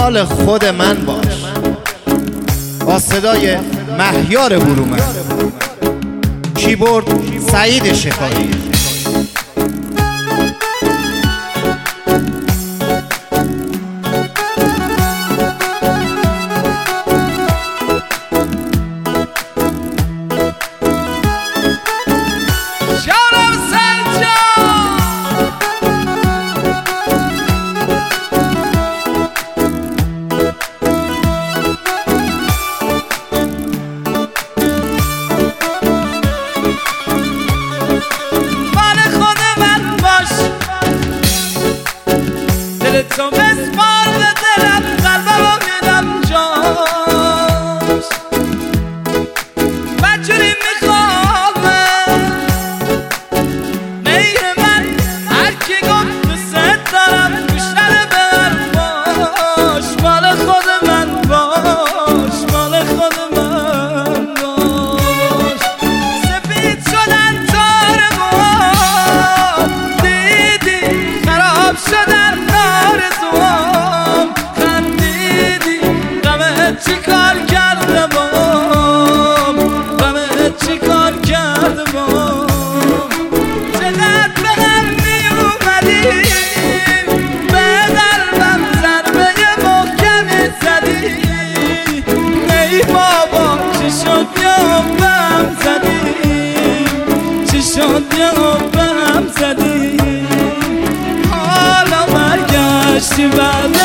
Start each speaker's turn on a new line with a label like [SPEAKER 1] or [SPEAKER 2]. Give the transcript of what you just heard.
[SPEAKER 1] مال خود من باش. با صدای مهیار برومند، کیبورد سعید شکاری.
[SPEAKER 2] تو بسپار به دلم، قلبمو میدم جاش. بجوری میخوامه میر من، هر کی گفت دوست دارم گوش نده به حرفاش. مال خود من باش، مال خود من باش. سفید شدن تار موام، دیدی خراب شدن حالا برگشتی بعد